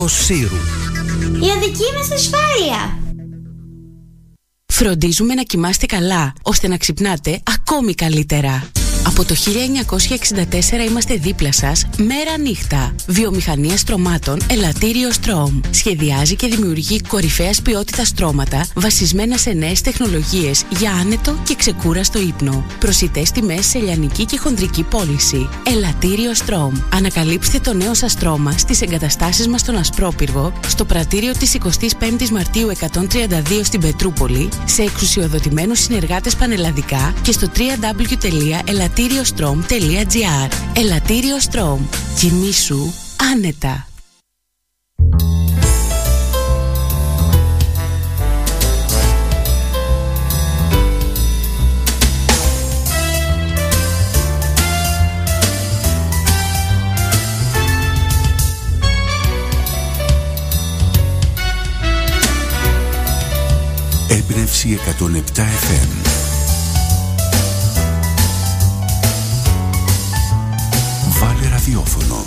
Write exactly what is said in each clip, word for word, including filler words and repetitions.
Σύρου. Για δική μας ασφάλεια. Φροντίζουμε να κοιμάστε καλά, ώστε να ξυπνάτε ακόμη καλύτερα. Από το χίλια εννιακόσια εξήντα τέσσερα είμαστε δίπλα σας μέρα νύχτα. Βιομηχανία στρωμάτων Ελαττήριο Στρώμ. Σχεδιάζει και δημιουργεί κορυφαίας ποιότητας στρώματα βασισμένα σε νέες τεχνολογίες για άνετο και ξεκούραστο ύπνο. Προσιτές τιμές σε λιανική και χονδρική πώληση. Ελαττήριο Στρώμ. Ανακαλύψτε το νέο σας στρώμα στις εγκαταστάσεις μας στον Ασπρόπυργο, στο πρατήριο της εικοστής πέμπτης Μαρτίου εκατόν τριάντα δύο στην Πετρούπολη, σε εξουσιοδοτημένους συνεργάτες πανελλαδικά και στο double-u double-u double-u τελεία ελαττήριο στρώμ τελεία τζι άρ. Ελαττήριο Στρώμ. Κοιμήσου άνετα. Έμπνευση εκατόν επτά εφ εμ. Βάλε ραδιόφωνο.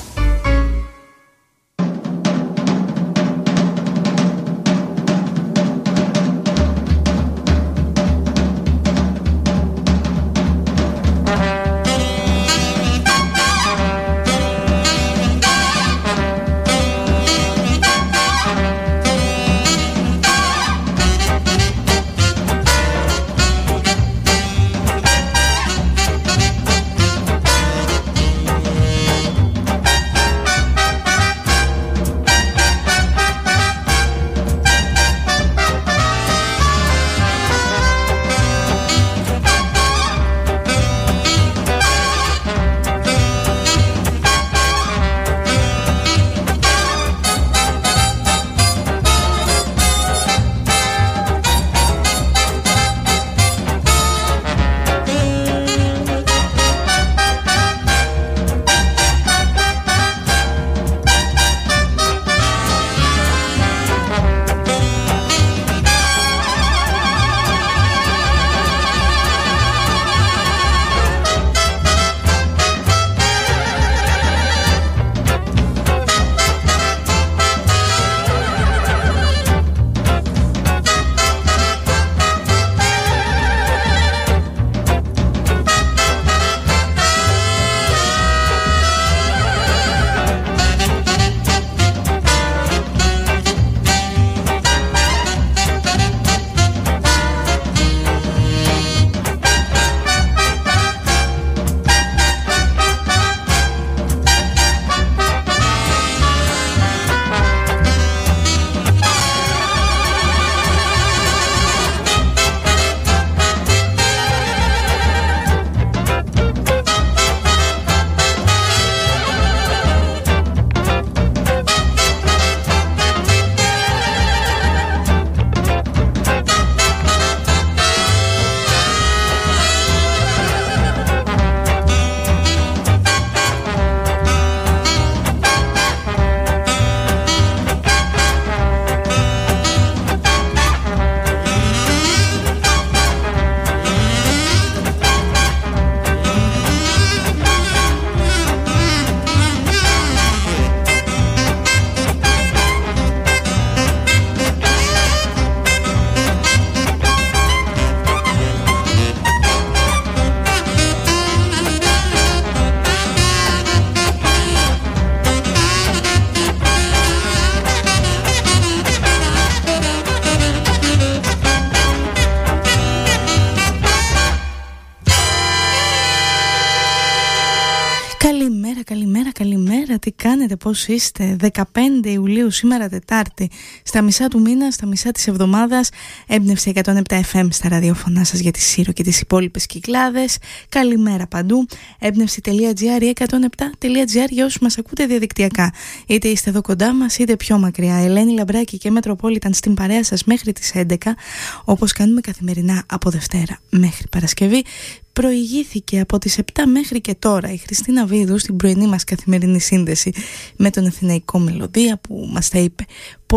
Τι κάνετε, πώς είστε? δεκαπέντε Ιουλίου σήμερα Τετάρτη, στα μισά του μήνα, στα μισά της εβδομάδας. Έμπνευση εκατόν επτά εφ εμ στα ραδιόφωνά σας για τη Σύρο και τις υπόλοιπες Κυκλάδες. Καλημέρα παντού. Έμπνευση τελεία τζι άρ ή εκατόν επτά τελεία τζι άρ για όσους μας ακούτε διαδικτυακά. Είτε είστε εδώ κοντά μας είτε πιο μακριά. Ελένη Λαμπράκη και Μετροπόλιταν στην παρέα σας μέχρι τις έντεκα, όπως κάνουμε καθημερινά από Δευτέρα μέχρι Παρασκευή. Προηγήθηκε από τις επτά μέχρι και τώρα η Χριστίνα Βίδου στην πρωινή μας καθημερινή σύνδεση με τον Αθηναϊκό Μελωδία, που μας τα είπε πολύ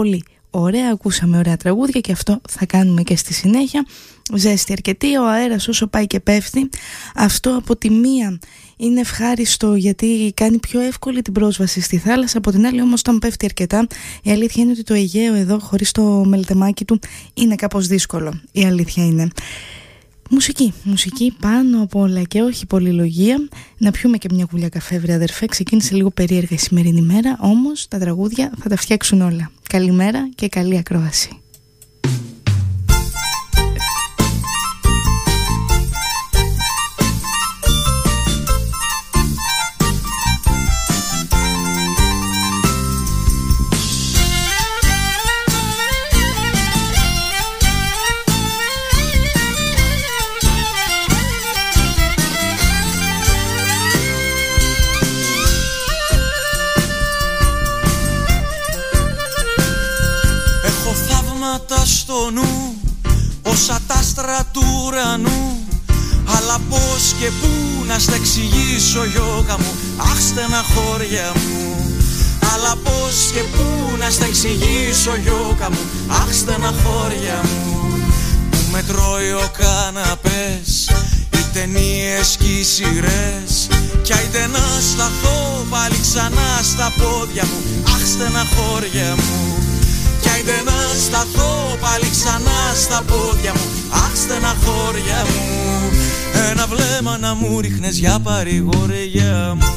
ωραία, ακούσαμε ωραία τραγούδια και αυτό θα κάνουμε και στη συνέχεια. Ζέστη αρκετή, ο αέρας όσο πάει και πέφτει. Αυτό από τη μία είναι ευχάριστο γιατί κάνει πιο εύκολη την πρόσβαση στη θάλασσα. Από την άλλη όμως όταν πέφτει αρκετά, η αλήθεια είναι ότι το Αιγαίο εδώ χωρίς το μελτεμάκι του είναι κάπως δύσκολο. Η αλήθεια είναι. Μουσική, μουσική πάνω απ' όλα και όχι πολυλογία. Να πιούμε και μια κουλιά καφέ, βρε αδερφέ. Ξεκίνησε λίγο περίεργα η σημερινή μέρα, όμως τα τραγούδια θα τα φτιάξουν όλα. Καλημέρα και καλή ακρόαση. Στο νου, όσα τα άστρα του ουρανού. Αλλά πως και πού να στα εξηγήσω, γιώκα μου, αχ στεναχώρια μου. Αλλά πως και πού να στα εξηγήσω, γιώκα μου, αχ στεναχώρια μου. Που με τρώει ο καναπές, οι ταινίες και οι σειρές. Κι άιντε να σταθώ πάλι ξανά στα πόδια μου, αχ στεναχώρια μου. Κι άιντε να σταθώ πάλι ξανά στα πόδια μου, αχ στεναχώρια μου. Ένα βλέμμα να μου ρίχνες για παρηγοριά μου.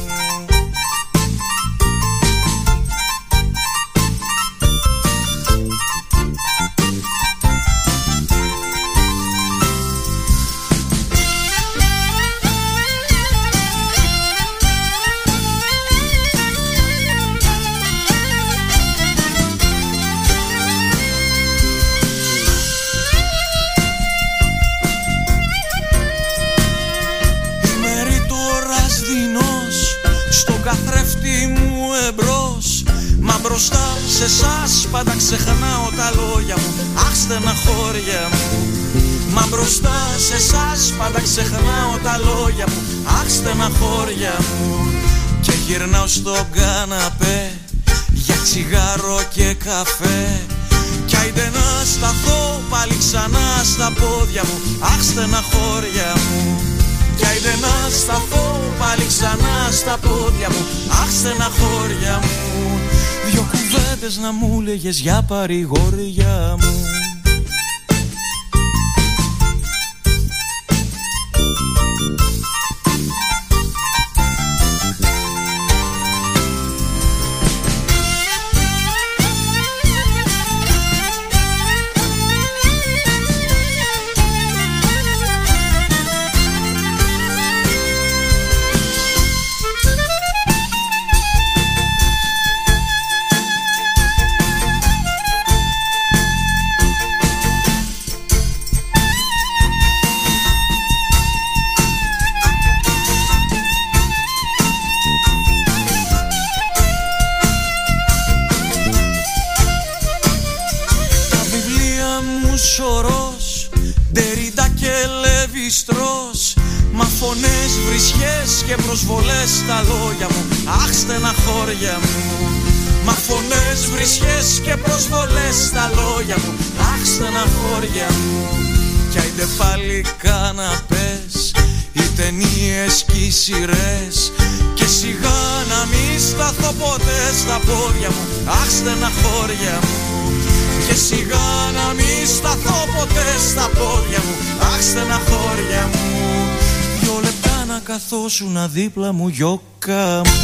Μπροστά σε εσάς πάντα ξεχνάω τα λόγια μου, αχ στεναχώρια μου. Μα μπροστά σε εσάς πάντα ξεχνάω τα λόγια μου, αχ στεναχώρια μου. Και γυρνάω στον καναπέ για τσιγάρο και καφέ. Κι άιντε να σταθώ πάλι ξανά στα πόδια μου, αχ στεναχώρια μου. Κι άιντε να σταθώ πάλι ξανά στα πόδια μου, αχ στεναχώρια μου. Δυο κουβέντες να μου λέγες για παρηγοριά μου. Μα φωνές, βρισιές και προσβολές στα λόγια μου, αχ στεναχώρια μου. Μα φωνές, βρισιές και προσβολές στα λόγια μου, αχ στεναχώρια μου. Κι άιντε πάλι καναπές, οι ταινίες και οι σειρές. Και σιγά να μη σταθώ ποτέ στα πόδια μου, αχ στεναχώρια μου. Και σιγά να μη σταθώ ποτέ στα πόδια μου, αχ στεναχώρια μου. Δυο λεπτά να καθόσουνα δίπλα μου, γιώκα μου.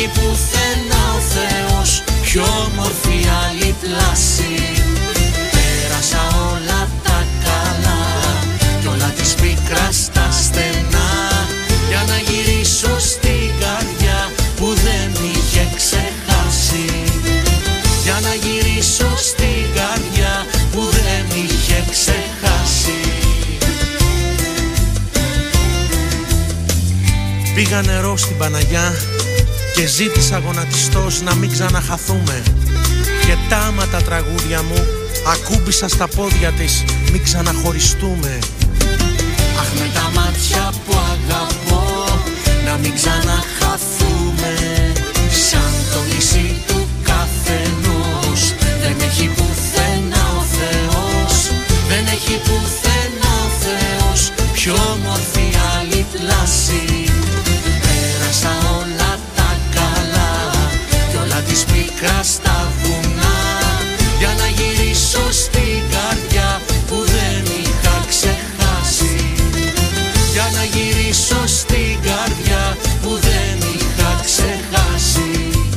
έχει πουθενά ο Θεός πιο όμορφη άλλη πλάση. Πέρασα όλα τα καλά κι όλα της πίκρα στα στενά, για να γυρίσω στην καρδιά που δεν είχε ξεχάσει. Για να γυρίσω στην καρδιά που δεν είχε ξεχάσει. Πήγα νερό στην Παναγιά και ζήτησα γονατιστός να μην ξαναχαθούμε. Και τάμα τα τραγούδια μου ακούμπησα στα πόδια της, μην ξαναχωριστούμε. Αχ, με τα μάτια που αγαπώ να μην ξαναχαθούμε. Σαν το νησί του καθενός δεν έχει πουθενά ο Θεός. Δεν έχει πουθενά ο Θεός πιο όμορφη άλλη πλάση. Πέρασα όλα τα καλά κι όλα της πίκρα στα βουνά, για να γυρίσω στην καρδιά που δεν είχα ξεχάσει. Για να γυρίσω στην καρδιά που δεν είχα ξεχάσει.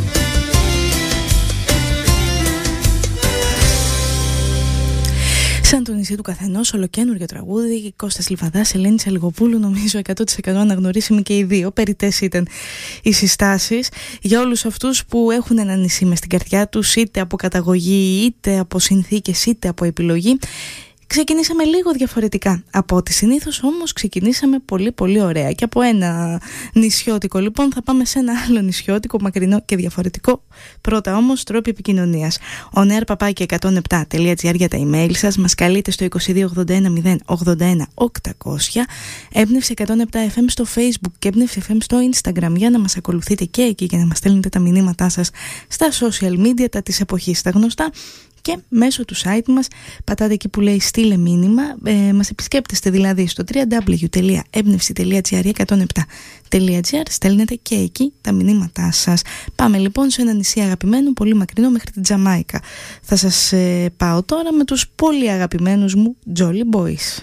Σαν το νησί του καθενός, ολοκαίνουργιο τραγούδι, Κώστας Λιβαδάς, Ελένη Αλιγοπούλου, νομίζω εκατό τοις εκατό αναγνωρίσιμοι και οι δύο. Περιττές ήταν οι συστάσεις για όλους αυτούς που έχουν ένα νησί μες στην καρδιά τους, είτε από καταγωγή, είτε από συνθήκες, είτε από επιλογή. Ξεκινήσαμε λίγο διαφορετικά από ό,τι συνήθως, όμως ξεκινήσαμε πολύ πολύ ωραία. Και από ένα νησιώτικο λοιπόν θα πάμε σε ένα άλλο νησιώτικο, μακρινό και διαφορετικό. Πρώτα όμως τρόποι επικοινωνίας. onair παπάκι εκατόν επτά τελεία τζι άρ για τα email σας. Μας καλείτε στο είκοσι δύο ογδόντα ένα μηδέν ογδόντα ένα οκτακόσια. Έμπνευση εκατόν επτά εφ εμ στο Facebook και Έμπνευση εφ εμ στο Instagram, για να μας ακολουθείτε και εκεί και να μας στέλνετε τα μηνύματά σας στα social media, τα της εποχής, τα γνωστά. Και μέσω του site μας πατάτε εκεί που λέει στείλε μήνυμα, ε, μας επισκέπτεστε δηλαδή στο double-u double-u double-u τελεία έμπνευση τελεία τζι άρ εκατόν επτά τελεία τζι άρ, στέλνετε και εκεί τα μηνύματά σας. Πάμε λοιπόν σε ένα νησί αγαπημένο, πολύ μακρινό, μέχρι την Τζαμάικα. Θα σας ε, πάω τώρα με τους πολύ αγαπημένους μου Jolly Boys.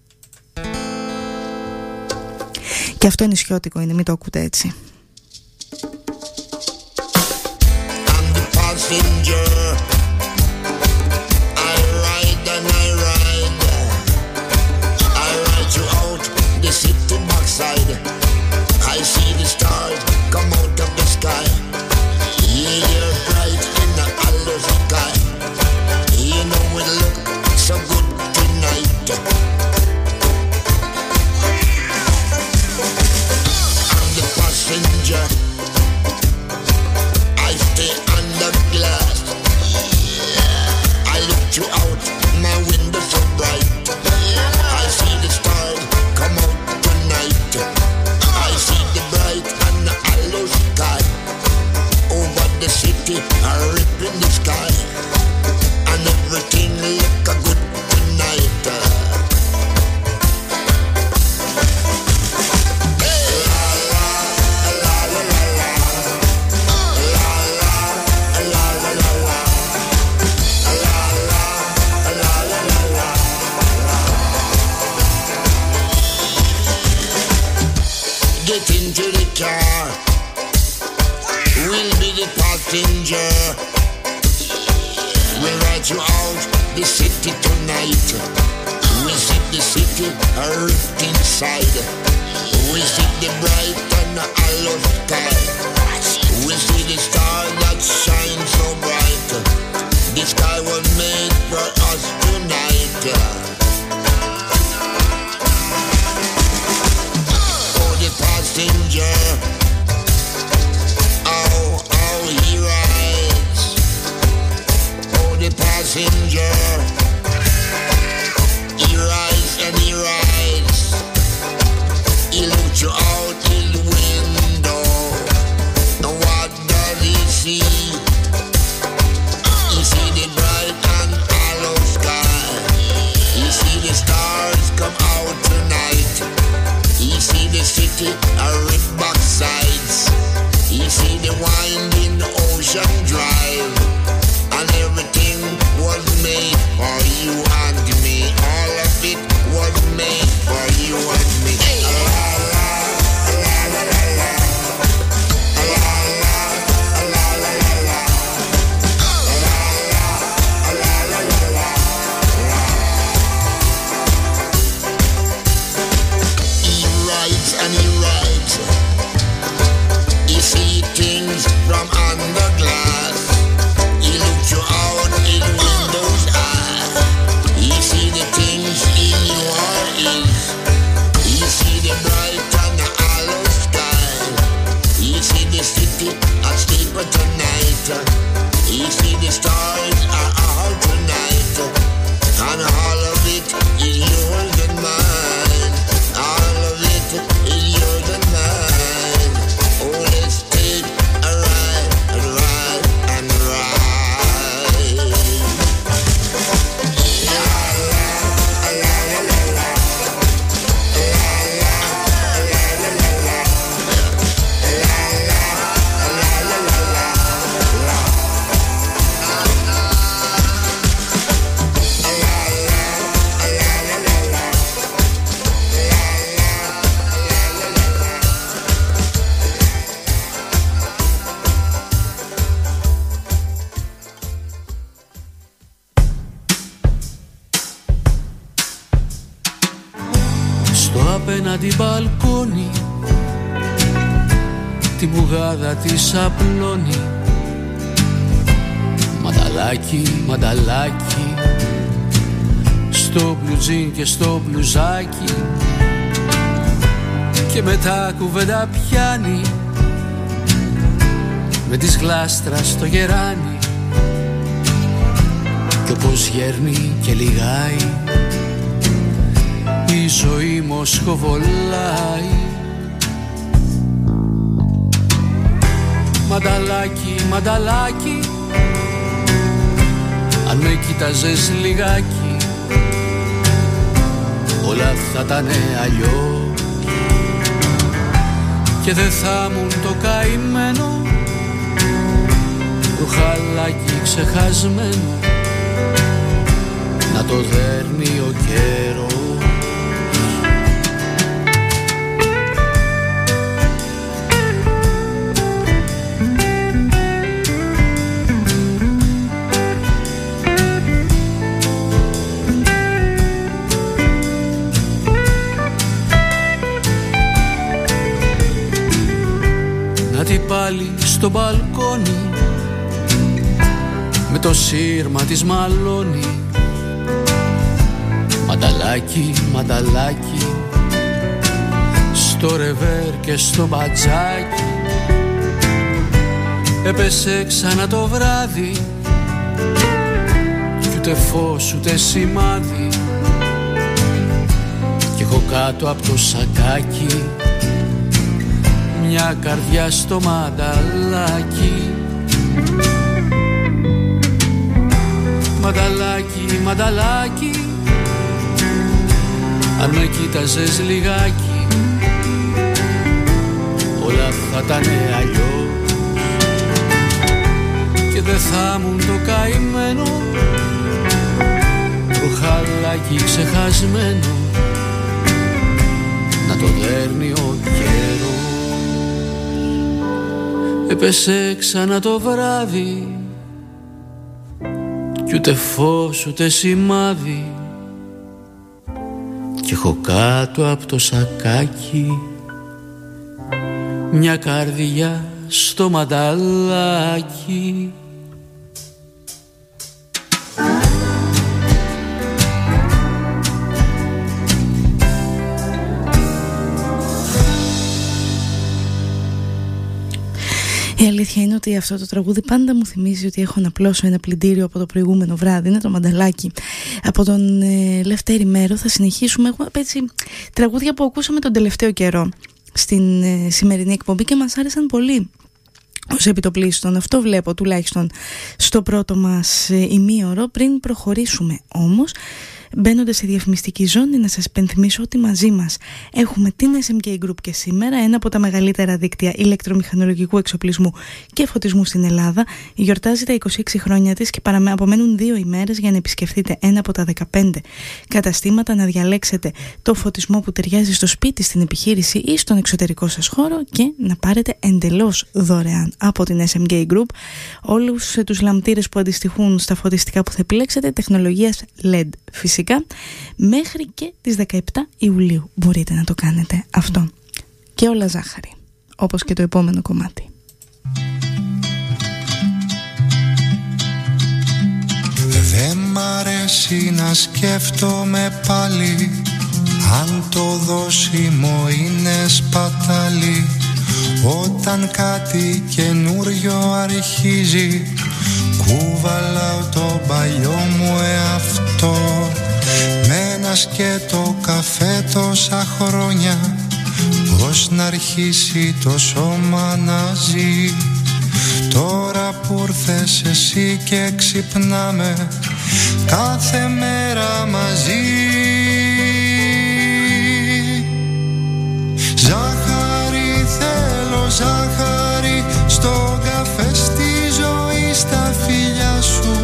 Και αυτό νησιώτικο είναι, μην το ακούτε έτσι. City backside, I see the stars come out of the sky. Yeah, you're bright in the hollow sky. You know it look so good tonight. I'm the passenger, I stay under glass. I look you out my window so bright. I see the stars come out. I see the bright and the hollow sky. Over the city, I rip in the sky. And everything look a good tonight. Hey! La la la la la la. La la la la la la. La la la la la la. Get into the car, we'll be the passenger. We'll ride you out the city tonight. We see the city earth inside. We see the bright and the hollow sky. We see the stars that shine so bright. The sky was made for us tonight. Passenger, oh, oh, he rides. Oh, the passenger, he rides and he rides. He looks you out his window. Now what does he see? He see the bright and hollow sky. He see the stars come out tonight. He see the city, a rip back sides. He see the winding ocean drive. And everything was made for you and me. All of it was made for you and me. Hey. La la la la la la. La la tonight. You see the stars are out tonight, and all of it is yours and mine. All of it is yours and mine. Oh, let's take a ride and ride and ride. La la la la la la. La la la la la la. La la la la la la. Απέναντι μπαλκόνι τη μπουγάδα της απλώνει. Μανταλάκι, μανταλάκι, στο μπλουτζίν και στο μπλουζάκι, και μετά κουβέντα πιάνει με της γλάστρας στο γεράνι, κι όπως γέρνει και λιγάει η ζωή μοσχοβολάει. Μανταλάκι, μανταλάκι, αν με κοίταζες λιγάκι όλα θα ήταν αλλιώς, και δεν θα ήμουν το καημένο ρουχαλάκι ξεχασμένο να το δέρνει ο καιρός. Πάλι στο μπαλκόνι με το σύρμα της μαλώνει. Μανταλάκι, μανταλάκι, στο ρεβέρ και στο μπατζάκι, έπεσε ξανά το βράδυ κι ούτε φως ούτε σημάδι, κι έχω κάτω από το σακάκι μια καρδιά στο μανταλάκι. Μανταλάκι, μανταλάκι, αν με κοίταζες λιγάκι όλα θα ήταν αλλιώς, και δεν θα ήμουν το καημένο ρουχαλάκι ξεχασμένο να το δέρνει ο καιρός. Έπεσε ξανά το βράδυ κι ούτε φως ούτε σημάδι, κι έχω κάτω από το σακάκι μια καρδιά στο μανταλάκι. Η αλήθεια είναι ότι αυτό το τραγούδι πάντα μου θυμίζει ότι έχω να πλώσω ένα πλυντήριο από το προηγούμενο βράδυ. Είναι το Μανταλάκι από τον ε, Λευτέρη Μέρο. Θα συνεχίσουμε. Έχουμε έτσι τραγούδια που ακούσαμε τον τελευταίο καιρό στην ε, σημερινή εκπομπή και μας άρεσαν πολύ ως επιτοπλίστων. Αυτό βλέπω τουλάχιστον στο πρώτο μας ε, ημίωρο. Πριν προχωρήσουμε όμως, μπαίνοντας σε διαφημιστική ζώνη, να σας υπενθυμίσω ότι μαζί μας έχουμε την ες εμ κέι Group και σήμερα, ένα από τα μεγαλύτερα δίκτυα ηλεκτρομηχανολογικού εξοπλισμού και φωτισμού στην Ελλάδα. Γιορτάζει τα είκοσι έξι χρόνια της και απομένουν δύο ημέρες για να επισκεφτείτε ένα από τα δεκαπέντε καταστήματα, να διαλέξετε το φωτισμό που ταιριάζει στο σπίτι, στην επιχείρηση ή στον εξωτερικό σας χώρο και να πάρετε εντελώς δωρεάν από την ες εμ κέι Group όλους τους λαμπτήρες που αντιστοιχούν στα φωτιστικά που θα επιλέξετε, τεχνολογίας ελ ι ντι φυσικά. Μέχρι και τις δεκαεπτά Ιουλίου μπορείτε να το κάνετε αυτό. Και όλα ζάχαρη, όπως και το επόμενο κομμάτι. Δεν μ' αρέσει να σκέφτομαι πάλι αν το δόσιμο είναι σπατάλι. Όταν κάτι καινούριο αρχίζει, κουβαλάω το παλιό μου εαυτό. Με ένα σκέτο καφέ τόσα χρόνια, πώς να αρχίσει το σώμα να ζει. Τώρα που ήρθες εσύ και ξυπνάμε κάθε μέρα μαζί. Ζάχαρη θέλω, ζάχαρη στο καφέ, στη ζωή, στα φιλιά σου.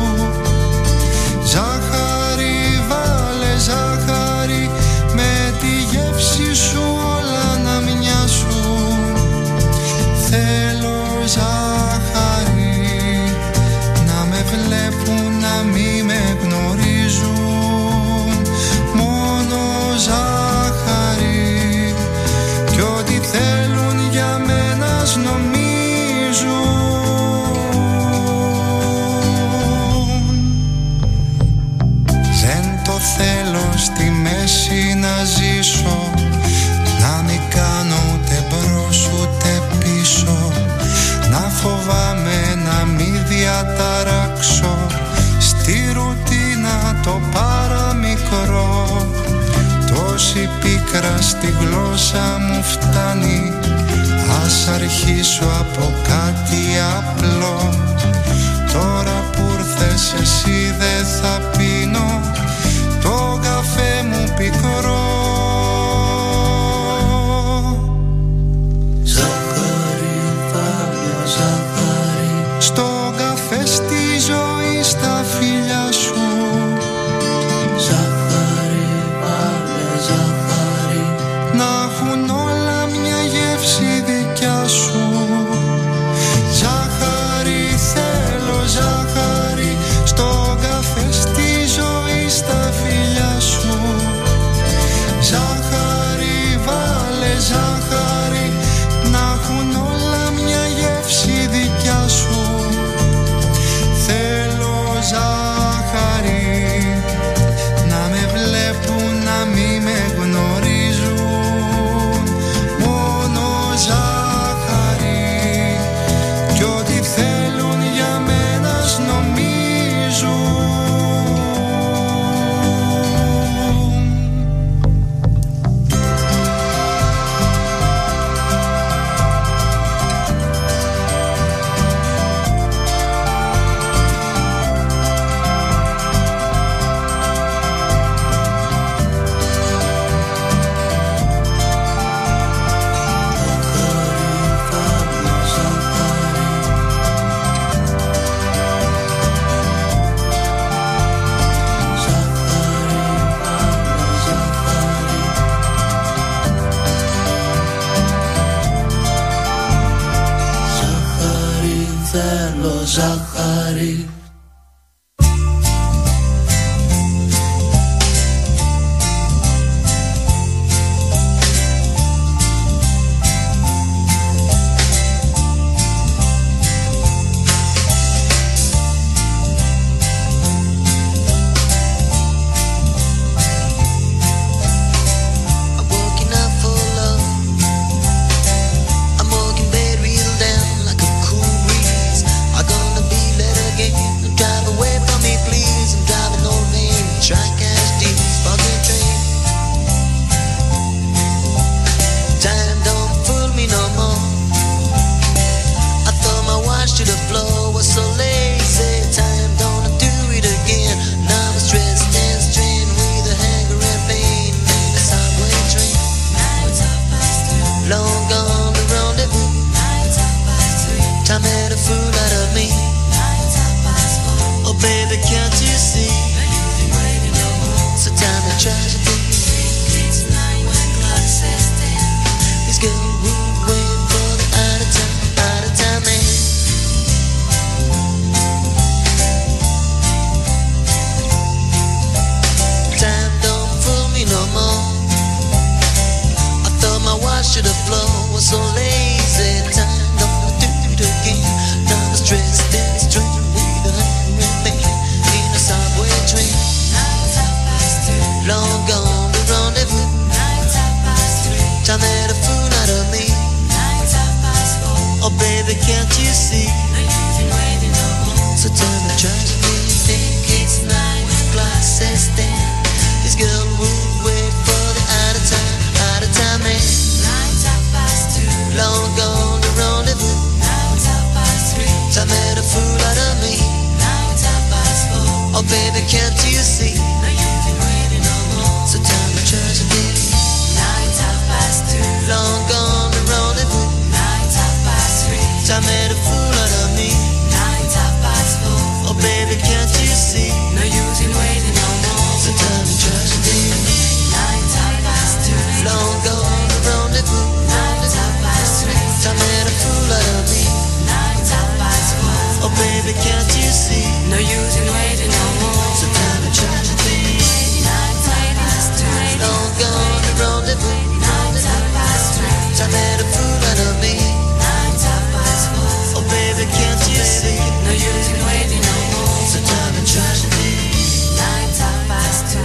Ζάχαρη βάλε, ζάχαρη με τη γεύση σου όλα να μοιάσουν. Θέλω ζάχαρη να με βλέπουν, να μη με γνωρίζουν. Μόνο ζάχαρη κι ό,τι θέλουν για μένα νομίζουν. Δεν το θέλω στη μέση να ζήσω, να μην κάνω ούτε μπρος ούτε πίσω. Να φοβάμαι να μην διαταράξω στη ρουτίνα το παραμικρό. Τόση πίκρα στη γλώσσα μου φτάνει, ας αρχίσω από κάτι απλό. Τώρα που ήρθες εσύ δεν θα πίνω το καφέ μου πικρό. Ζάχαρη, βάλε ζάχαρη στο καφέ, στη ζωή, στα φιλιά σου. Ζάχαρη, βάλε ζάχαρη να έχουν όλα μια γεύση δικιά σου. Ζάχαρη θέλω, ζάχαρη στο καφέ, στη ζωή, στα φιλιά σου. Ζάχαρη βάλε ζάχαρη να έχουν όλα μια γεύση δικιά σου. Θέλω ζάχαρη να με βλέπουν, να μη με γνωρίζουν. Μόνο ζάχαρη κι ό,τι θέλουν για μένα νομίζουν. Ζάχαρη. Time made a fool out of me. baby, can't you see? No use in waiting no more. So tell me, tragedy, think it's nine glasses then. This girl will wait for the out of time, out of time man. Nights half past two, long gone the rendezvous. Nights half past three, time made a fool out of me. Nights half past four, oh baby, can't you see? No use in waiting no more. So tell me, tragedy. Nights half past two, long gone the rendezvous. Nights half past three, time made a fool out of me. Nights half past four, oh baby, can't you see? No use in waiting no more. So tell me, tragedy. Nights half past two, long gone the rendezvous. Nights half past three, time made a fool out of me. Nights half past four, oh baby, can't you see? No use in waiting no more. So tell me, tragedy. Nights half past two, long gone the rendezvous. Nights half past three, time made a fool out of me. Nights half past four, oh baby, can't you see? No use in waiting no more. So tell me, tragedy. Nights half past two.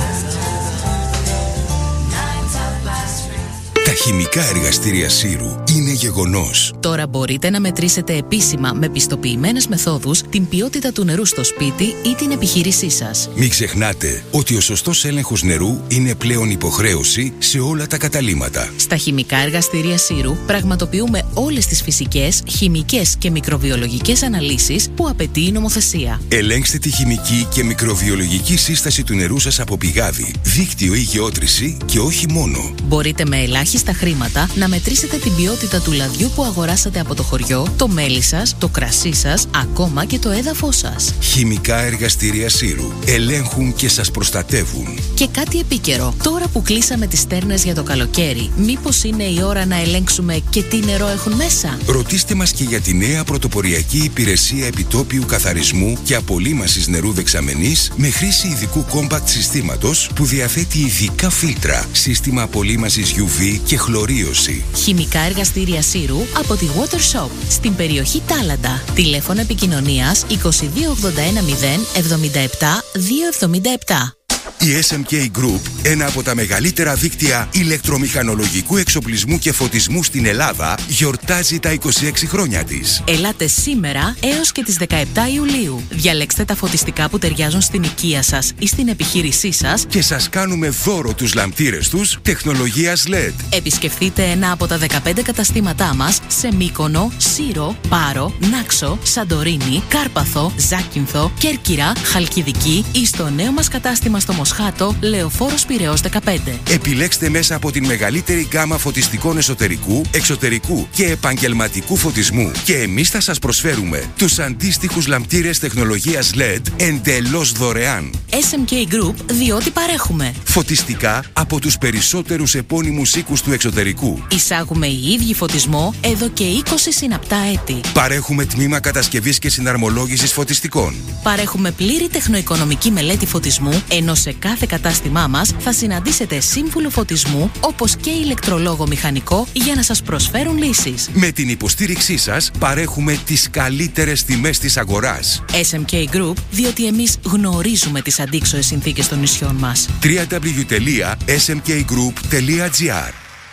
Τα χημικά εργαστήρια Σύρου είναι γεγονός. Τώρα μπορείτε να μετρήσετε επίσημα με πιστοποιημένες μεθόδους την ποιότητα του νερού στο σπίτι ή την επιχείρησή σας. Μην ξεχνάτε ότι ο σωστός έλεγχος νερού είναι πλέον υποχρέωση σε όλα τα καταλύματα. Στα χημικά εργαστήρια Σύρου πραγματοποιούμε όλες τις φυσικές, χημικές και μικροβιολογικές αναλύσεις που απαιτεί η νομοθεσία. Ελέγξτε τη χημική και μικροβιολογική σύσταση του νερού σας από πηγάδι, δίκτυο ή γεώτρηση και όχι μόνο. Μπορείτε με ελάχιστα χρήματα να μετρήσετε την ποιότητα του λαδιού που αγοράσατε από το χωριό, το μέλι σας, το κρασί σας, ακόμα και το έδαφος σας. Χημικά εργαστήρια Σύρου ελέγχουν και σας προστατεύουν. Και κάτι επίκαιρο. Τώρα που κλείσαμε τις στέρνες για το καλοκαίρι, μήπως είναι η ώρα να ελέγξουμε και τι νερό έχουν μέσα? Ρωτήστε μας και για τη νέα πρωτοποριακή υπηρεσία επιτόπιου καθαρισμού και απολύμασης νερού δεξαμενής με χρήση ειδικού compact συστήματος που διαθέτει ειδικά φίλτρα, σύστημα απολύμασης γιου βι και χλωρίωση. Χημικά εργαστήρια Σύρου από τη Water Shop στην περιοχή Τάλαντα. Τηλέφωνο επικοινωνίας είκοσι δύο ογδόντα ένα μηδέν εβδομήντα επτά διακόσια εβδομήντα επτά. Η ες εμ κέι Group, ένα από τα μεγαλύτερα δίκτυα ηλεκτρομηχανολογικού εξοπλισμού και φωτισμού στην Ελλάδα, γιορτάζει τα είκοσι έξι χρόνια της. Ελάτε σήμερα έως και τις δεκαεπτά Ιουλίου. Διαλέξτε τα φωτιστικά που ταιριάζουν στην οικία σας ή στην επιχείρησή σας και σας κάνουμε δώρο τους λαμπτήρες τους τεχνολογίας ελ ι ντι. Επισκεφτείτε ένα από τα δεκαπέντε καταστήματά μας σε Μύκονο, Σύρο, Πάρο, Νάξο, Σαντορίνη, Κάρπαθο, Ζάκυνθο, Κέρκυρα, Χαλκιδική ή στο νέο μας κατάστημα στο Μοσχάτο, Λεωφόρος Πειραιώς δεκαπέντε. Επιλέξτε μέσα από την μεγαλύτερη γκάμα φωτιστικών εσωτερικού, εξωτερικού και επαγγελματικού φωτισμού και εμείς θα σας προσφέρουμε τους αντίστοιχους λαμπτήρες τεχνολογίας ελ ι ντι εντελώς δωρεάν. ες εμ κέι Group, διότι παρέχουμε φωτιστικά από τους περισσότερους επώνυμους οίκους του εξωτερικού. Εισάγουμε οι ίδιοι φωτισμό εδώ και είκοσι συναπτά έτη. Παρέχουμε τμήμα κατασκευής και συναρμολόγησης φωτιστικών. Παρέχουμε πλήρη τεχνοοικονομική μελέτη φωτισμού, ενώ σε κάθε κατάστημά μας θα συναντήσετε σύμβουλο φωτισμού όπως και ηλεκτρολόγο μηχανικό για να σας προσφέρουν λύσεις. Με την υποστήριξή σας παρέχουμε τις καλύτερες τιμές της αγοράς. ες εμ κέι Group, διότι εμείς γνωρίζουμε τις αντίξωες συνθήκες των νησιών μας. double-u double-u double-u τελεία ες εμ κέι group τελεία τζι άρ.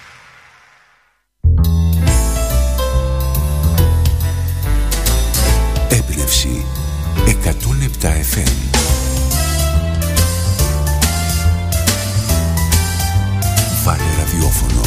Έμπνευση εκατόν επτά εφ εμ. Βάλε ραδιόφωνο.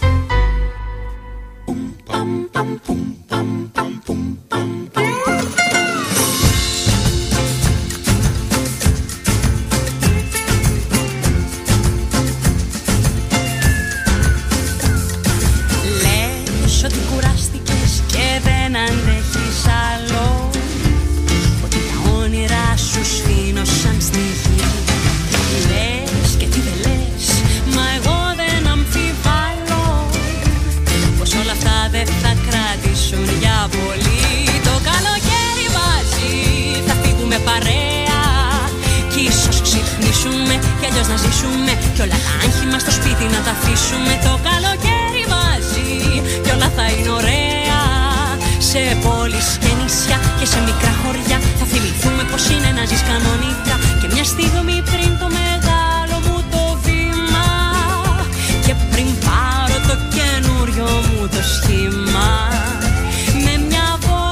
Λες ότι κουράστηκες και δεν αντέχεις άλλο, ότι τα όνειρά σου σφήνω σαν στη γη. Λες και τι δεν λες, μα εγώ δεν αμφιβάλλω πως όλα αυτά δεν θα κρατήσουν για πολύ. Το καλοκαίρι μαζί θα φύγουμε παρέα κι ίσως ξυπνήσουμε κι αλλιώς να ζήσουμε κι όλα τα άγχη μας στο σπίτι να τα αφήσουμε. Το καλοκαίρι μαζί κι όλα θα είναι ωραία, σε πόλεις και νησιά και σε μικρά χωριά θα θυμηθούμε πως είναι να ζεις κανονικά. Και μια στιγμή πριν το μεγάλο μου το βήμα και πριν πάρω το καινούριο μου το σχήμα, με μια βόλτα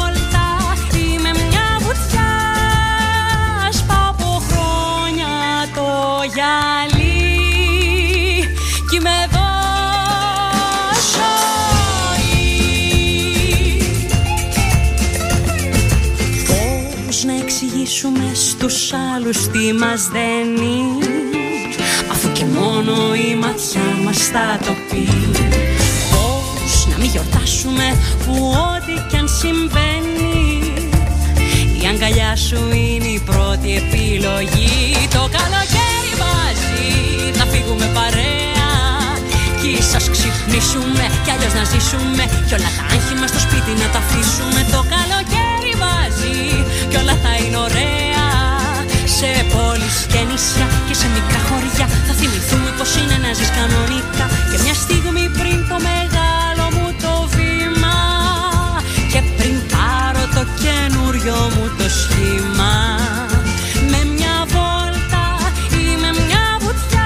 Πώς να εξηγήσουμε στους άλλους τι μας δένει, αφού και μόνο η ματιά μας θα το πει. Πώς να μην γιορτάσουμε που ό,τι κι αν συμβαίνει, η αγκαλιά σου είναι η πρώτη επιλογή. Το καλοκαίρι μαζί θα φύγουμε παρέα, κι ίσως ξυπνήσουμε κι αλλιώς να ζήσουμε, κι όλα τα άγχη μας στο σπίτι να τα αφήσουμε. Το καλοκαίρι μαζί κι όλα θα είναι ωραία, σε πόλεις και νησιά και σε μικρά χωριά. Θα θυμηθούμε πως είναι να ζεις κανονικά, και μια στιγμή πριν το μεγάλο μου το βήμα, και πριν πάρω το καινούριο μου το σχήμα. Με μια βόλτα ή με μια βουτιά,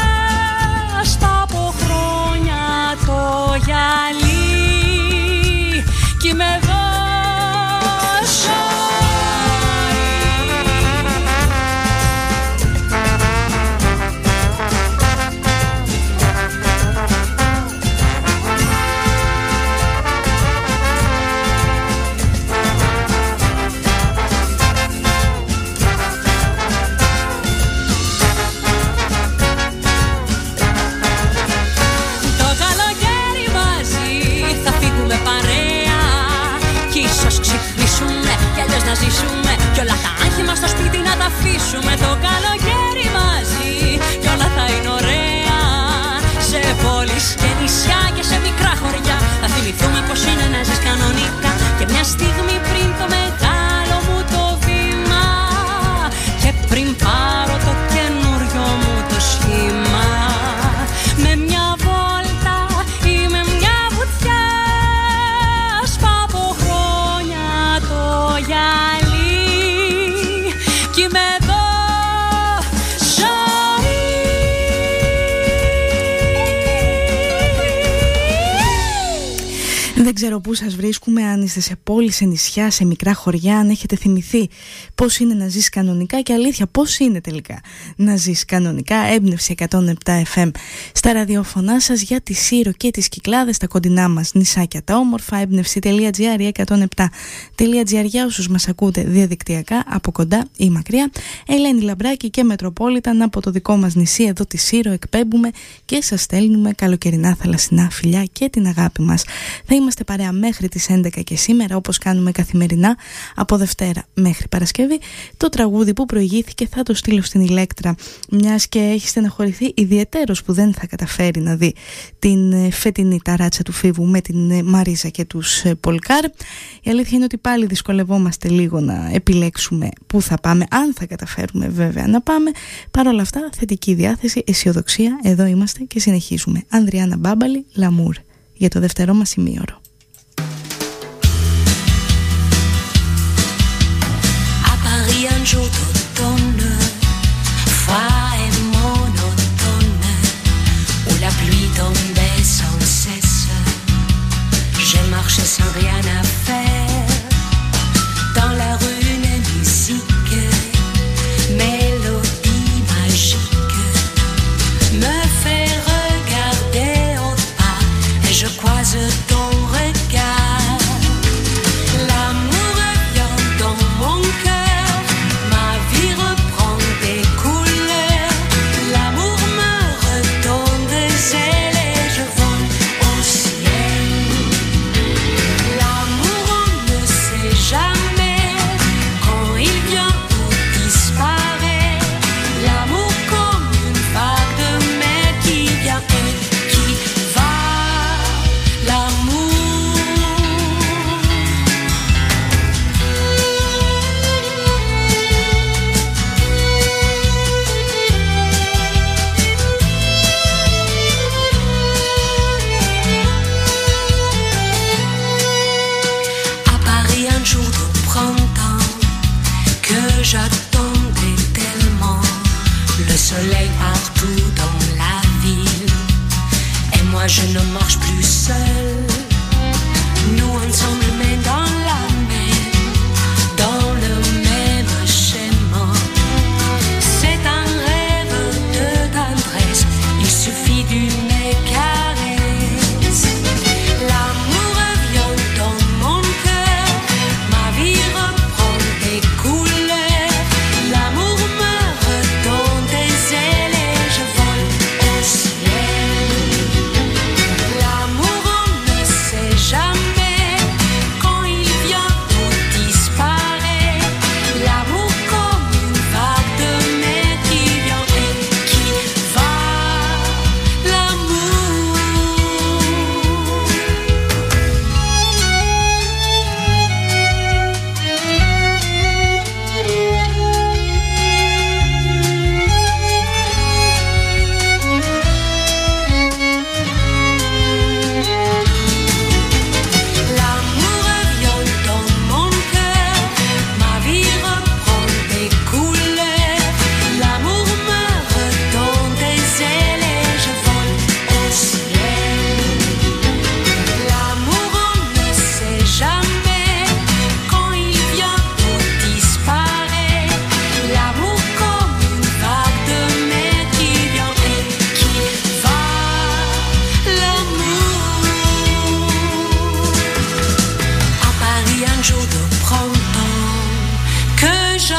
σπάω χρόνια το γυαλί, κι είμαι εδώ. Να ζήσουμε κι όλα τα άγχη μας στο σπίτι να τα αφήσουμε. Το καλοκαίρι μαζί κι όλα θα είναι ωραία, σε πόλεις και νησιά και σε μικρά χωριά. Θα θυμηθούμε πως είναι να ζεις κανονικά, και μια στιγμή πριν το μεγάλο μου το βήμα, και πριν πάρω το καινούριο μου το σχήμα. Με μια βόλτα ή με μια βουτιά, σπάω χρόνια το γυαλί, κι είμαι εδώ. Δεν ξέρω πού σας βρίσκουμε, αν είστε σε πόλη, σε νησιά, σε μικρά χωριά, αν έχετε θυμηθεί πώς είναι να ζεις κανονικά, και αλήθεια πώς είναι τελικά να ζεις κανονικά. Έμπνευση εκατόν επτά εφ εμ στα ραδιοφωνά σας για τη Σύρο και τις Κυκλάδες, τα κοντινά μας νησάκια τα όμορφα. Έμπνευση.gr ή εκατόν επτά τελεία τζι άρ για όσους μας ακούτε διαδικτυακά από κοντά ή μακριά. Ελένη Λαμπράκη και Μετροπόλιταν από το δικό μας νησί εδώ τη Σύρο εκπέμπουμε και σας στέλνουμε καλοκαιρινά θαλασσινά φιλιά και την αγάπη μας. Θα είμαστε παρέα μέχρι τις έντεκα και σήμερα, όπως κάνουμε καθημερινά από Δευτέρα μέχρι Παρασκευή. Το τραγούδι που προηγήθηκε θα το στείλω στην Ηλέκτρα, μιας και έχει στεναχωρηθεί ιδιαιτέρως που δεν θα καταφέρει να δει την φετινή ταράτσα του Φίβου με την Μαρίζα και τους Πολκάρ. Η αλήθεια είναι ότι πάλι δυσκολευόμαστε λίγο να επιλέξουμε πού θα πάμε, αν θα καταφέρουμε βέβαια να πάμε. Παρ' όλα αυτά, θετική διάθεση, αισιοδοξία, εδώ είμαστε και συνεχίζουμε. Ανδριάννα Μπάμπαλη, Λαμούρ, για το δεύτερό μας ημίωρο. Un jour d'automne, froid et monotone, où la pluie tombait sans cesse, j'ai marché sans rien à faire, dans la rue une musique, mélodie magique, me fait regarder au pas, et je croise ton regard. L'amour revient dans mon cœur, j'attendais tellement le soleil partout dans la ville, et moi je ne marche plus seul, nous ensemble main dans la main, dans le même schéma. C'est un rêve de tendresse, il suffit d'une caresse. L'amour revient dans mon cœur, ma vie reprend des couleurs.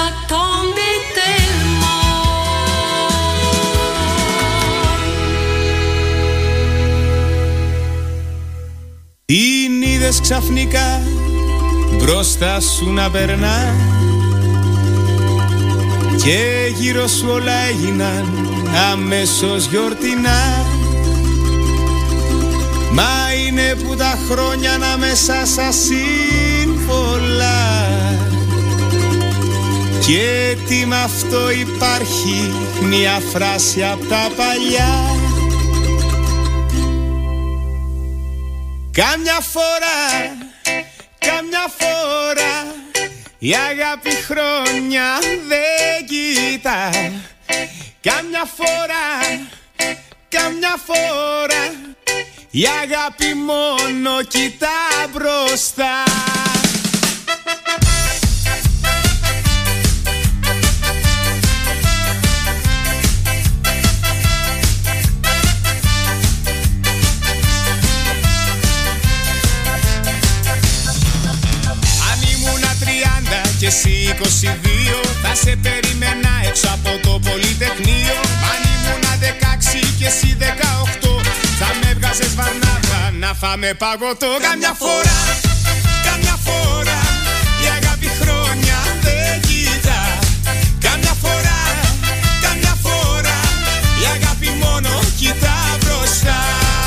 t'attendais tellement. Την είδες ξαφνικά μπροστά σου να περνά και γύρω σου όλα έγιναν αμέσως γιορτινά. Μα είναι που τα χρόνια ανάμεσα σας σύμβολα και τι μ' αυτό υπάρχει μια φράση απ' τα παλιά. Κάμια φορά, κάμια φορά η αγάπη χρόνια δεν κοιτά. Κάμια φορά, κάμια φορά η αγάπη μόνο κοιτά μπροστά. Και εσύ είκοσι δύο θα σε περίμενα έξω από το Πολυτεχνείο. Αν ήμουνα δεκαέξι και εσύ δεκαοκτώ θα με έβγαζες βαρνάδα να φάμε παγωτό. Καμιά φορά, καμιά φορά η αγάπη χρόνια δεν κοιτά. Καμιά φορά, καμιά φορά η αγάπη μόνο κοιτά μπροστά.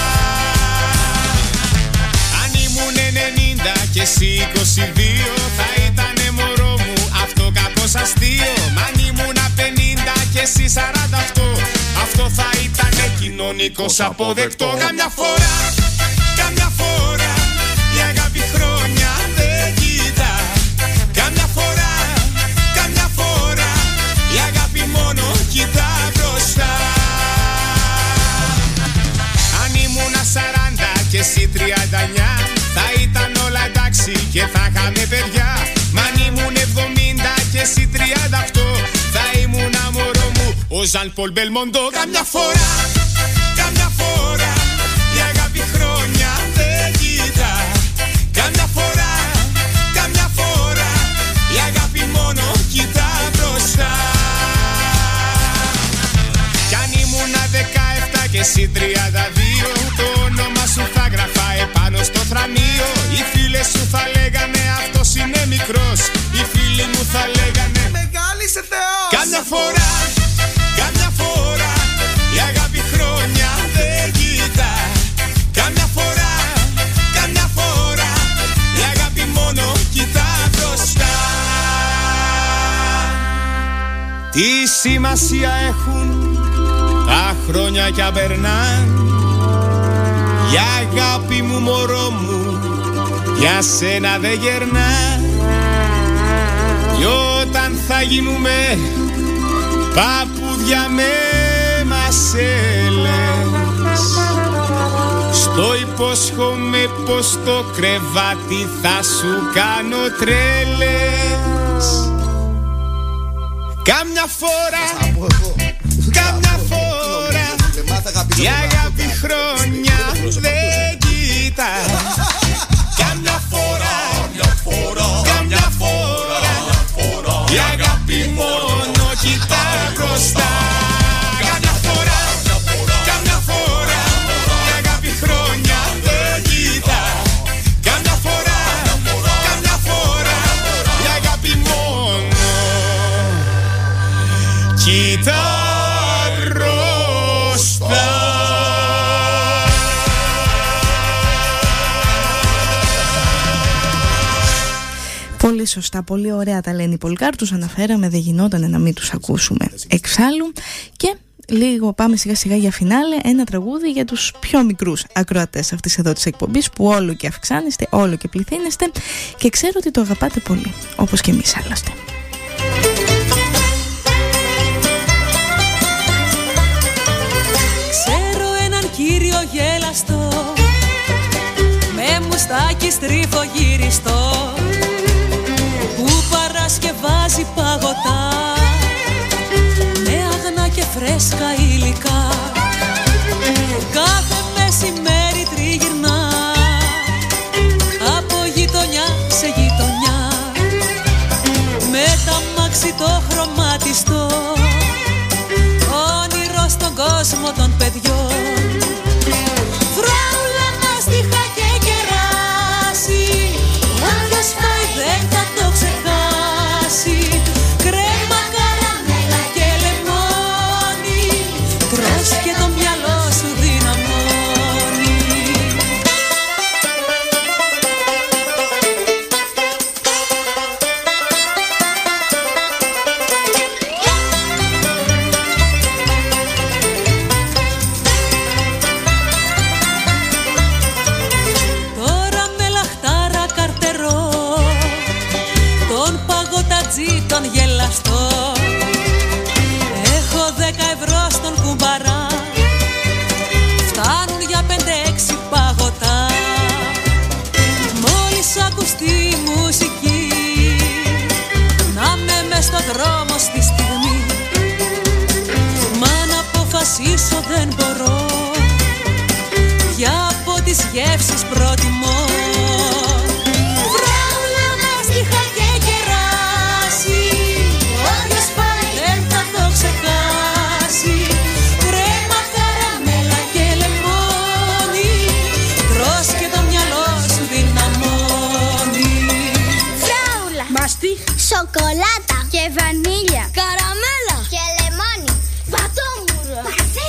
Αν ήμουν ενενήντα και εσύ είκοσι δύο θα ήτανε μωρό μου αυτό κάπως αστείο. Μ' αν ήμουνα πενήντα και εσύ σαράντα οκτώ αυτό θα ήτανε κοινωνικός αποδεκτό. Καμιά φορά, καμιά φορά η αγάπη χρόνια δεν κοιτά. Καμιά φορά, καμιά φορά η αγάπη μόνο κοιτά μπροστά. Αν ήμουνα σαράντα και εσύ τριάντα εννιά θα ήταν όλα εντάξει και θα είχαμε παιδιά. Μ' αν ήμουν εβδομήντα και εσύ τριάντα οκτώ θα ήμουν μωρό μου ο Ζαν Πολ Μπελμοντό. Καμιά φορά, καμιά φορά η αγάπη χρόνια δεν κοιτά. Καμιά φορά, καμιά φορά η αγάπη μόνο κοιτά μπροστά. Κι αν ήμουνα δεκαεπτά και εσύ τριάντα δύο το όνομα σου θα γραφά επάνω στο θρανείο. Οι φίλες σου θα λέγανε αυτός είναι μικρός. Οι φίλοι μου θα λέγανε μεγάλη σε Θεός. Καμιά φορά, καμιά φορά η αγάπη χρόνια δεν κοιτά. Καμιά φορά, καμιά φορά η αγάπη μόνο κοιτά μπροστά. Τι σημασία έχουν τα χρόνια κι αν περνάν. Η αγάπη μου μωρό μου για σένα δεν γερνά. Κι όταν θα γίνουμε παππούδια με μασέλες στο υπόσχομαι πως το κρεβάτι θα σου κάνω τρέλες. Κάμια φορά, κάμια φορά η αγάπη χρόνια δεν κοιτά. Κάμια φορά, κάμια φορά η αγάπη μόνο κοιτά μπροστά. Κάμια φορά, κάμια φορά η αγάπη χρόνια δεν κοιτά. Κάμια φορά, κάμια φορά η αγάπη μόνο κοιτά μπροστά. Πολύ σωστά, πολύ ωραία τα λένε οι Πολκάρ. Τους αναφέραμε, δεν γινόταν να μην τους ακούσουμε εξάλλου. Και λίγο πάμε σιγά σιγά για φινάλε. Ένα τραγούδι για τους πιο μικρούς ακροατές αυτής εδώ της εκπομπής, που όλο και αυξάνεστε, όλο και πληθύνεστε, και ξέρω ότι το αγαπάτε πολύ, όπως και εμείς άλλωστε. Ξέρω έναν κύριο γέλαστο με μουστάκι στριφογυριστό που παρασκευάζει παγωτά με αγνά και φρέσκα υλικά. Κάθε μεσημέρι τριγυρνά από γειτονιά σε γειτονιά με τα μάξι το κερατζή τον γελαστό. Έχω δέκα ευρώ στον κουμπαρά, φτάνουν για πέντε έξι παγωτά. Μόλις ακουστεί η μουσική, να με μες στο δρόμο στη στιγμή. Μα να αποφασίσω δεν μπορώ, για από τις γεύσεις προτιμώ. Βράουλα, μάστιχα και κεράσι, όποιος πάει δεν θα το ξεχάσει. Κρέμα, καραμέλα και λεμόνι, τρως και το μυαλό σου δυναμώνει. Φράουλα, μαστίχ, σοκολάτα και βανίλια, καραμέλα και λεμόνι, πατόμουρο, πασέ.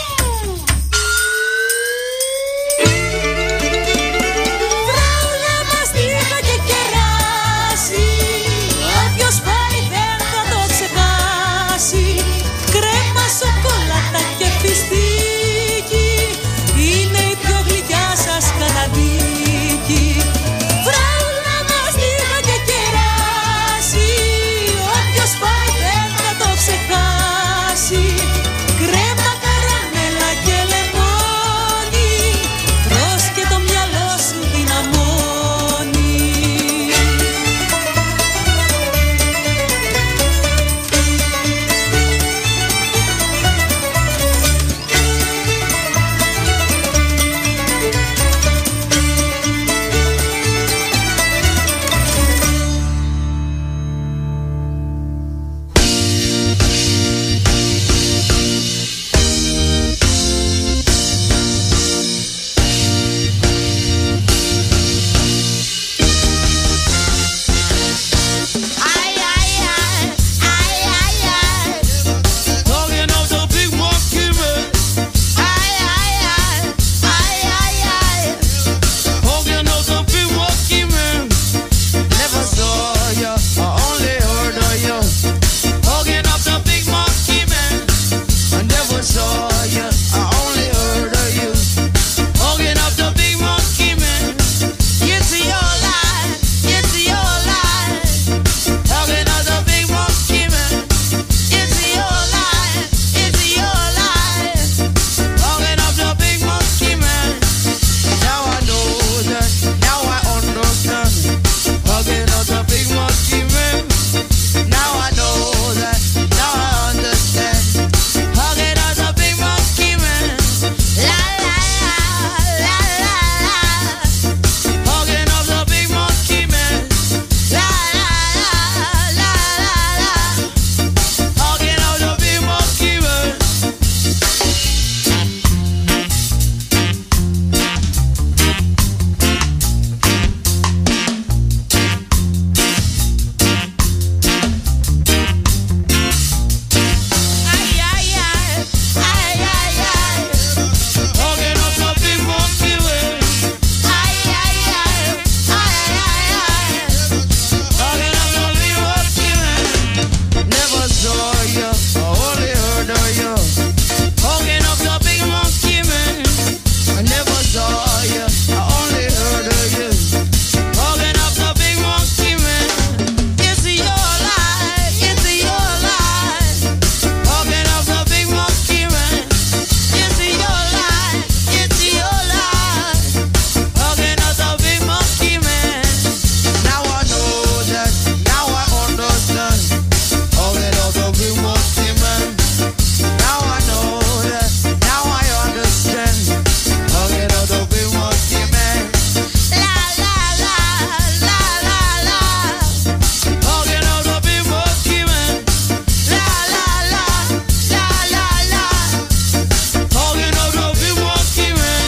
Φράουλα, μαστίχα και κεράσι, όποιος πάει δεν θα το ξεχάσει. Κρέμα, σοκολάτα και φιστίκι, είναι η πιο γλυκιά σας καταδίκη. Φράουλα, μαστίχα και κεράσι, όποιος πάει δεν θα το ξεχάσει. Κρέμα, καραμέλα και λεμόνι, τρως και το μυαλό σου δυναμώνει. Ai, ai, ai, ai, ai, ai. Talking of the big monkey man, Ai, ai, ai, ai, ai, ai. talking of the big monkey man. Never saw ya, I only heard of ya. Talking of the big monkey man, I never saw ya, I only heard of you. Talking of the big monkey man, it's your life, it's your life. Talking of the big monkey man, it's your life, it's your life. Talking of the big monkey man, now I know that, now I understand. Talking of the big monkey man, now I know that, now I understand. Talking of the big monkey man, La, la, la, la, la, la. talking of the big monkey man, La, la, la, la, la, la. talking of the big monkey man. Ai, ai, ai, ai, ai, ai. Talking of the big monkey man, Ai, ai, ai, ai, ai, ai. talking of the big monkey man. Never saw ya, I only heard of ya. Talking of the big monkey man, I never saw ya, I only heard of you. Talking of the big monkey man, it's your life, it's your life. Talking of the big monkey man, it's your life, it's your life. Talking of the big monkey man, now I know that, now I understand. Talking of the big monkey man, now I know that, now I understand. Talking of the big monkey man, La, la, la, la, la, la. talking of the big monkey man, La, la, la, la, la, la. talking of the big monkey man.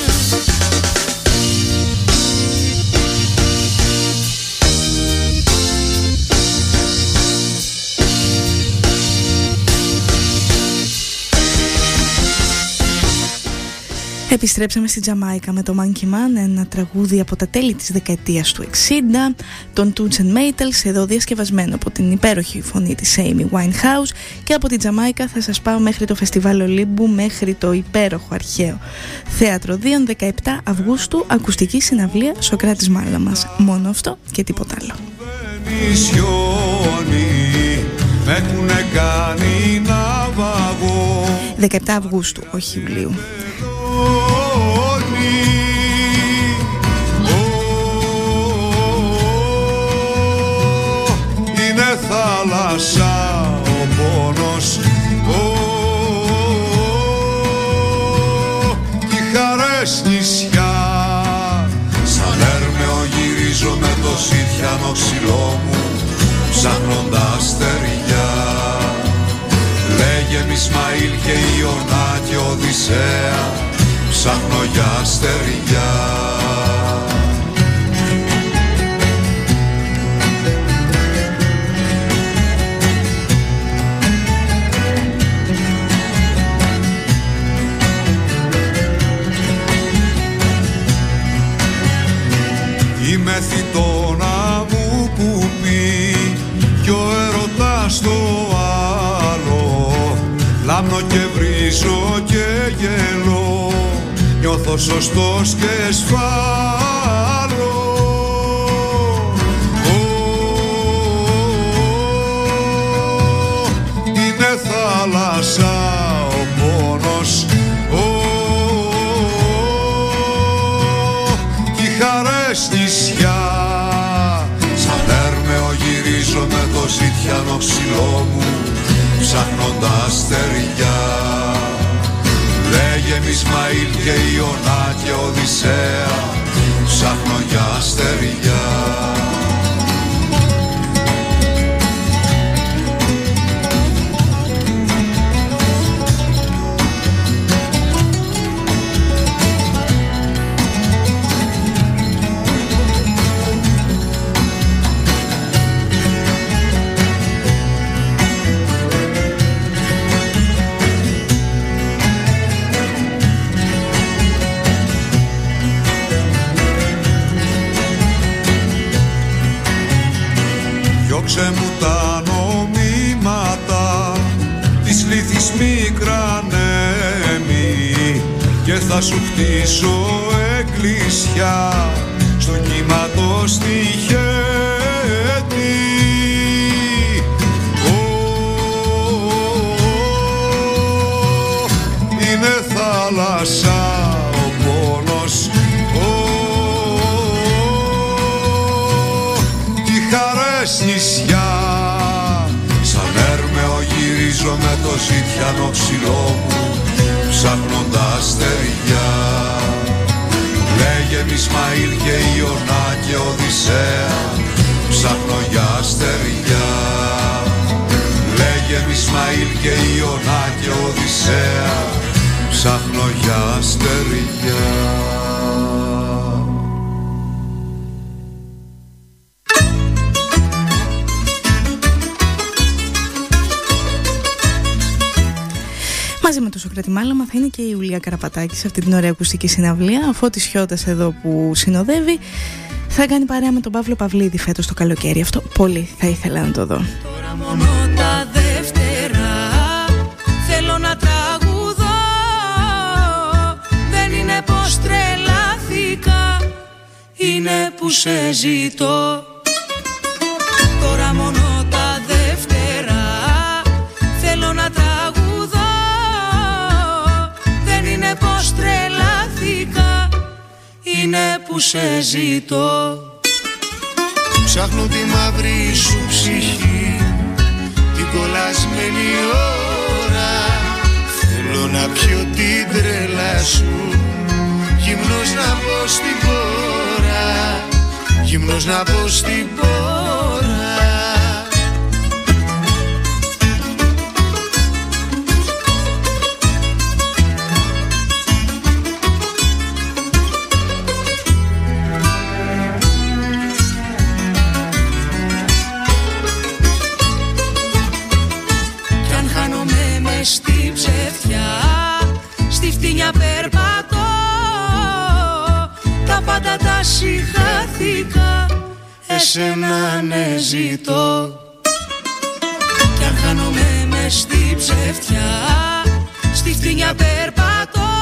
Επιστρέψαμε στη Τζαμάικα με το Monkey Man, ένα τραγούδι από τα τέλη της δεκαετίας του εξήντα, των Toots and Maytals, εδώ διασκευασμένο από την υπέροχη φωνή της Amy Winehouse. Και από την Τζαμάικα θα σας πάω μέχρι το φεστιβάλ Ολύμπου, μέχρι το υπέροχο αρχαίο Θέατρο Δίων, δεκαεπτά Αυγούστου, ακουστική συναυλία Σωκράτης Μάλαμας. Μόνο αυτό και τίποτα άλλο. Νησιώνει δεκαεπτά Αυγούστου, όχι Ιουλίου. Είναι θάλασσα ο πόνος, κι οι χαρές νησιά. Σαν έρμεο γυρίζω με το ζήτιανο ξυλό μου, ψάχνοντας στεριά. Λέγε μ' Ισμαήλ και Ιωνά και Οδυσσέα, ψάχνω για στεριά. Είμαι θητώνα μου που πει κι ο έρωτας το άλλο. Λάμνω και βρίζω και γελώ, νιώθω σωστός και σφάλω. Είναι θάλασσα ο πόνος, κι οι χαρές νησιά. Σαν έρμεο γυρίζω με το ζήτιανο ξυλό μου, ψάχνοντας στεριά. Λέγε μ' Ισμαήλ και Ιωνά και Οδυσσέα, ψάχνω για στεριά. Διώξε μου τα νομίματα της λύθης μικρανέμη και θα σου χτίσω εκκλησιά στο κύματος τη χέτη. Είναι θάλασσα ο πόνος, κι οι χαρές νησιά. Σαν έρμεο γυρίζω με το ζήτιανο ξυλό μου, ψάχνοντας στεριά. Λέγε μ' Ισμαήλ και Ιωνά και Οδυσσέα, ψάχνω για στεριά. Λέγε μ' Ισμαήλ και Ιωνά και Οδυσσέα, ψάχνω για στεριά. Μαζί με το Σωκράτη Μάλαμα θα είναι και η Ιουλία Καραπατάκη σε αυτή την ωραία ακουστική συναυλία. Ο Φώτης Χιώτας εδώ που συνοδεύει θα κάνει παρέα με τον Παύλο Παυλίδη φέτος το καλοκαίρι. Αυτό πολύ θα ήθελα να το δω. Τώρα μόνο τα δεύτερα θέλω να τραγουδώ. Δεν είναι πως τρελάθηκα, είναι που σε ζητώ. Τώρα μόνο τα δεύτερα θέλω να τραγουδώ. Δεν είναι πως τρελάθηκα, είναι που σε ζητώ. Ψάχνω τη μαύρη σου ψυχή, την κολλασμένη ώρα. Θέλω να πιω την τρέλα σου, γυμνός να πω στην πόρα, γυμνός να πω στην πόρα. Στη ψευτιά, στη φτηνιά περπατώ. Τα πάντα τα συγχάθηκα, εσένα ναι ζητώ. Κι αν χάνομαι μες στη ψευτιά, στη φτηνιά περπατώ.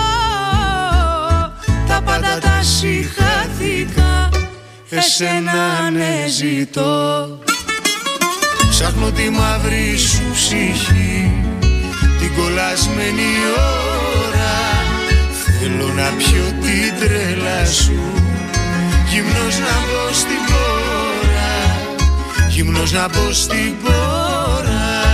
Τα πάντα τα συγχάθηκα, εσένα ναι ζητώ. Ψάχνω τη μαύρη σου ψυχή, την κολλασμένη ώρα. Θέλω να πιω την τρέλα σου, γυμνός να μπω στην πόρα, γυμνός να μπω στην πόρα.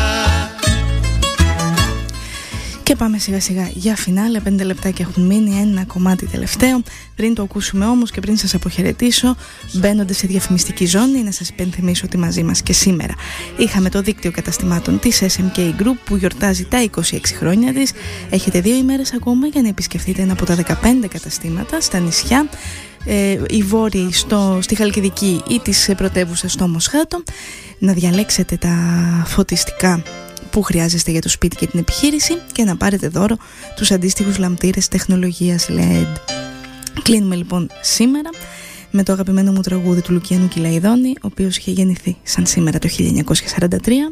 Και πάμε σιγά σιγά για φινάλε. Πέντε λεπτάκια έχουν μείνει, ένα κομμάτι τελευταίο. Πριν το ακούσουμε όμως και πριν σας αποχαιρετήσω, μπαίνοντας σε διαφημιστική ζώνη, να σας υπενθυμίσω ότι μαζί μας και σήμερα είχαμε το δίκτυο καταστημάτων της ες εμ κέι Group που γιορτάζει τα είκοσι έξι χρόνια της. Έχετε δύο ημέρες ακόμα για να επισκεφτείτε ένα από τα δεκαπέντε καταστήματα στα νησιά, ε, οι βόρειοι στο, στη Χαλκιδική ή τις πρωτεύουσες στο Μοσχάτο, να διαλέξετε τα φωτιστικά που χρειάζεστε για το σπίτι και την επιχείρηση και να πάρετε δώρο τους αντίστοιχους λαμπτήρες τεχνολογίας ελ ι ντι. Κλείνουμε λοιπόν σήμερα με το αγαπημένο μου τραγούδι του Λουκιανού Κυλαϊδόνη, ο οποίος είχε γεννηθεί σαν σήμερα το χίλια εννιακόσια σαράντα τρία.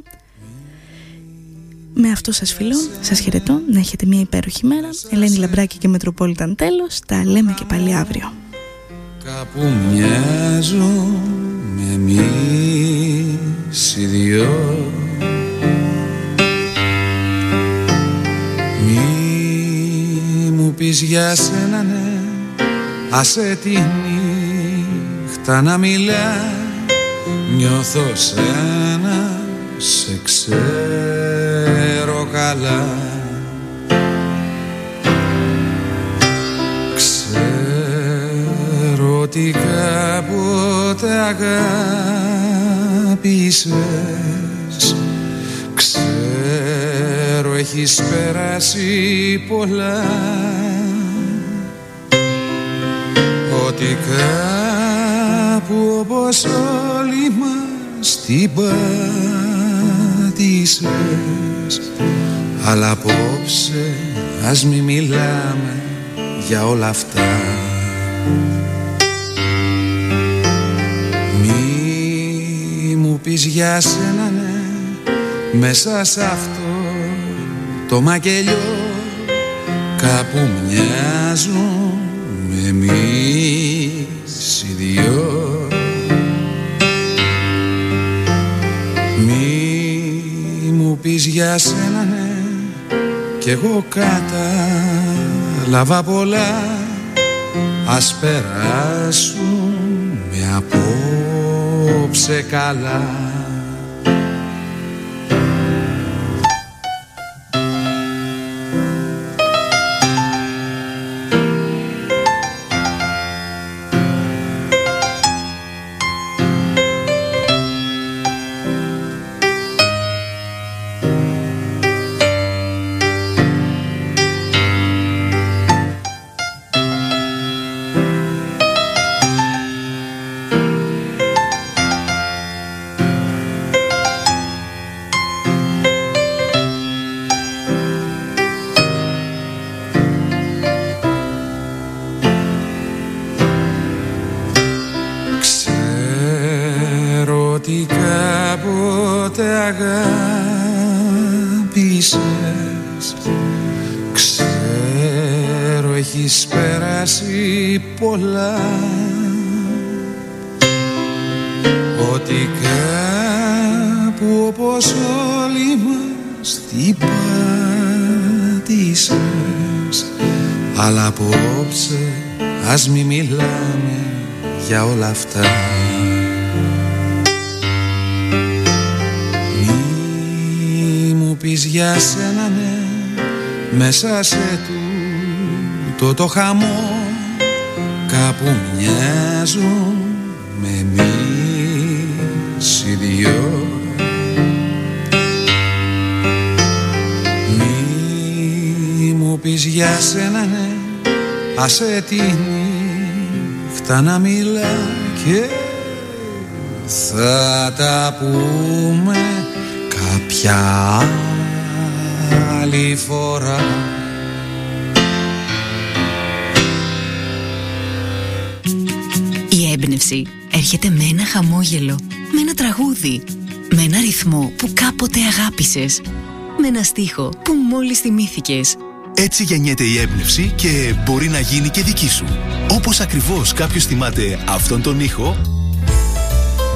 Με αυτό σας φιλώ, σας χαιρετώ, να έχετε μια υπέροχη μέρα. Ελένη Λαμπράκη και Μετροπόλιταν τέλος, τα λέμε και πάλι αύριο. Κάπου μοιάζω με εμείς οι δυο, μη μου πεις για σένα ναι, άσε τη νύχτα να μιλά, νιώθω σένα, σε ξέρω καλά. Ξέρω ότι κάποτε αγάπησες, ξέρω έχεις περάσει πολλά, ότι κάπου όπως όλοι μας την πάτησες. Αλλά απόψε ας μη μιλάμε για όλα αυτά. Μη μου πεις για σένα ναι, μέσα σ' αυτό το μακελιό, κάπου μοιάζουν με εμείς οι δυο. Μη μου πεις για σένα ναι, κι εγώ κατάλαβα πολλά, ας περάσουμε απόψε καλά. Πολλά, ότι κάπου όπως όλοι μας την πάτησες. Αλλά απόψε ας μη μιλάμε για όλα αυτά. Μη μου πεις για σένα ναι, μέσα σε τούτο το χαμό, κάπου μοιάζουν με εμείς οι δυο. Μη μου πεις για σένα ναι, άσε τη νύχτα να μιλά και θα τα πούμε κάποια άλλη φορά. Η έμπνευση έρχεται με ένα χαμόγελο, με ένα τραγούδι, με ένα ρυθμό που κάποτε αγάπησες, με ένα στίχο που μόλις θυμήθηκες. Έτσι γεννιέται η έμπνευση και μπορεί να γίνει και δική σου. Όπως ακριβώς κάποιος θυμάται αυτόν τον ήχο,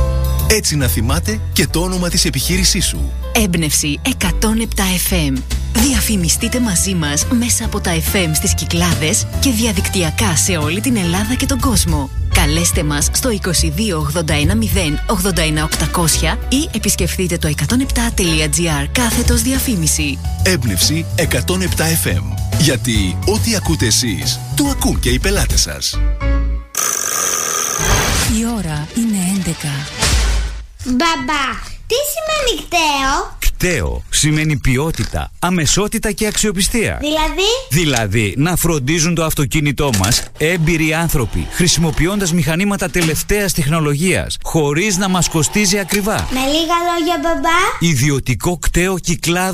έτσι να θυμάται και το όνομα της επιχείρησής σου. Έμπνευση εκατόν επτά εφ εμ. Διαφημιστείτε μαζί μας μέσα από τα εφ εμ στις Κυκλάδες και διαδικτυακά σε όλη την Ελλάδα και τον κόσμο. Καλέστε μας στο είκοσι δύο ογδόντα ένα μηδέν ογδόντα ένα οκτακόσια ή επισκεφτείτε το εκατόν επτά τελεία τζι άρ κάθετος διαφήμιση. Έμπνευση εκατόν επτά εφ εμ. Γιατί ό,τι ακούτε εσείς, το ακούν και οι πελάτες σας. Η ώρα είναι έντεκα. Μπαμπά, τι σημαίνει κταίο? Κταίο σημαίνει ποιότητα, αμεσότητα και αξιοπιστία. Δηλαδή? Δηλαδή να φροντίζουν το αυτοκίνητό μας έμπειροι άνθρωποι, χρησιμοποιώντας μηχανήματα τελευταίας τεχνολογίας, χωρίς να μας κοστίζει ακριβά. Με λίγα λόγια, μπαμπά, ιδιωτικό κταίο Κυκλάδων